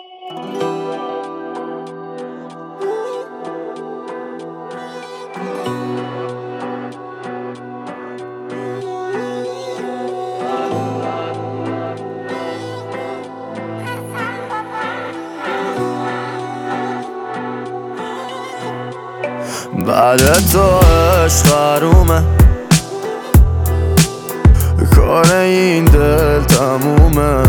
بعد تو عشق حرومه، کار این دل تمومه.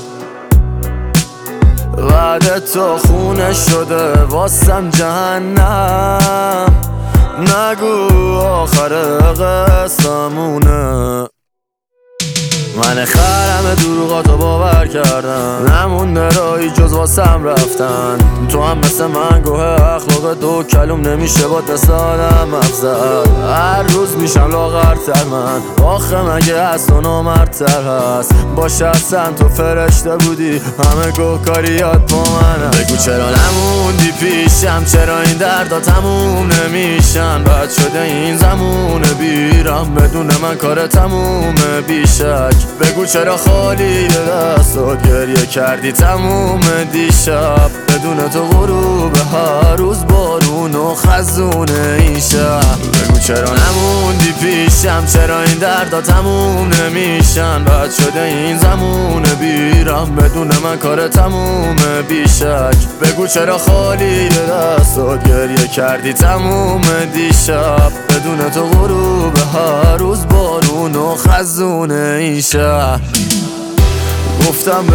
بعد تو خونه شده واسم جهنم، نگو آخر قصه‌مونه. من خرم دروغاتو باور کردم، نمونده رایی جز واسم رفتن. تو هم مثل من گوه اخلاق دو کلوم نمیشه با دست آدم افزد. هر روز میشم لاغرتر من، آخه مگه از تو نامردتر هست؟ باشه اصلا تو فرشته بودی، همه گوهکاریات با منم. بگو چرا نموندی پیشم، چرا این دردا تموم نمیشن؟ بد شده این زمونه بیرم، بدون من کار تمومه بیشک. بگو چرا خالی دستات گریه کردی تموم دیشب، بدون تو غروب هر روز بارون و خزونه این شب. بگو چرا نموندی پیشم، چرا این دردا تموم نمیشن؟ بد شده این زمونه بیرم، بدون من کار تمومه بیشک. بگو چرا خالی دستات گریه کردی تموم دیشب، بدون تو غروب هر روز بارون و خزونه این شهر. گفتم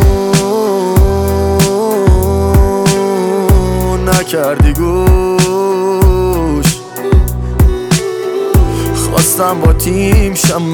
بمون نکردی گوش، خواستم با تیم شم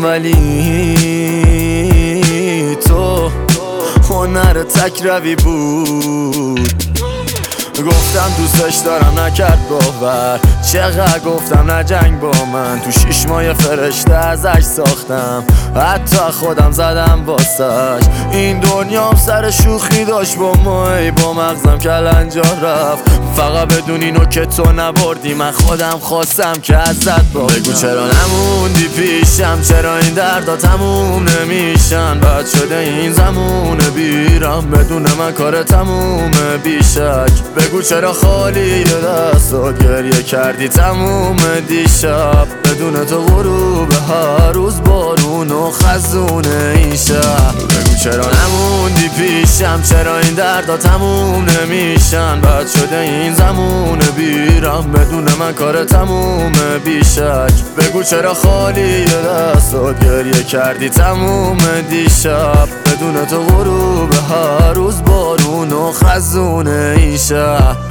ولی تو هنر تک روی بود. گفتم دوستش دارم نکرد باور، چقدر گفتم نجنگ با من. تو 6 ماه فرشته ازش ساختم، حتی خودم زدم واسش. این دنیام سر شوخی داشت با ما، ای با مغزم کلنجا رفت. فقط بدون اینو که تو نبردی، من خودم خواستم که ازت باشم. بگو چرا نموندی پیشم، چرا این دردا تموم نمیشن؟ بد شده این زمونه بیرم، بدون من کار تمومه بیشک. بگو چرا خالی دستات گریه کردی تموم دیشب، بدون تو غروب هر روز بارون و خزونه این شب. بگو چرا نموندی پیشم، چرا این دردا تموم نمیشن؟ بد شده این زمونه بیرم، بدون من کار تمومه بیشک. بگو چرا خالی دستات گریه کردی تموم دیشب، بدون تو غروب هر روز بارون و خزونه این شب.